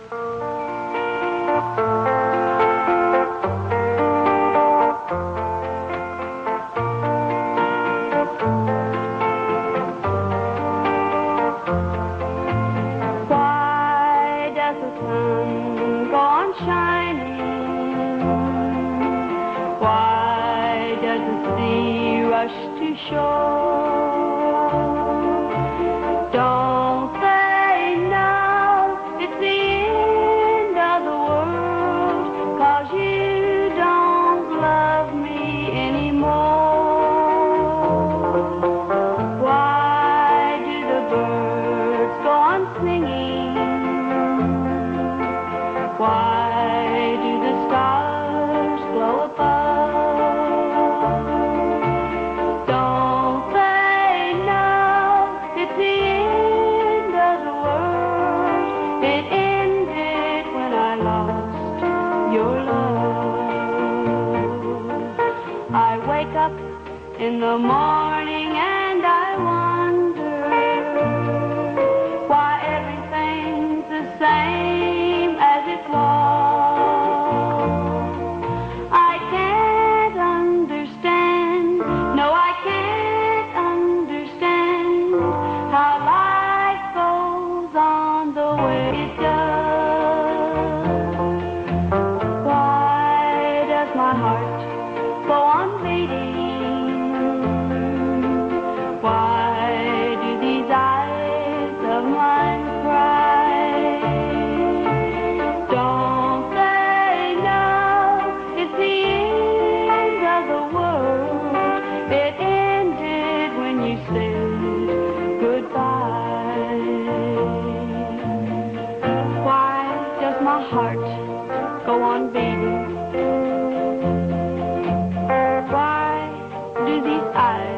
Why does the sun go on shining? Why does the sea rush to shore? Don't say no, it's the end of the world, 'cause you don't love me anymore. Why do the birds go on singing? Why do the stars glow above? Don't say no, it's the end of the world. It ended when I lost your love. I wake up in the morning and I wonder why everything's the same as it was. I can't understand, no, I can't understand how life goes on the way it does. Why does my heart go on beating? Why do these eyes of mine cry? Don't say no, it's the end of the world. It ended when you said goodbye. Why does my heart go on beating? Why do these eyes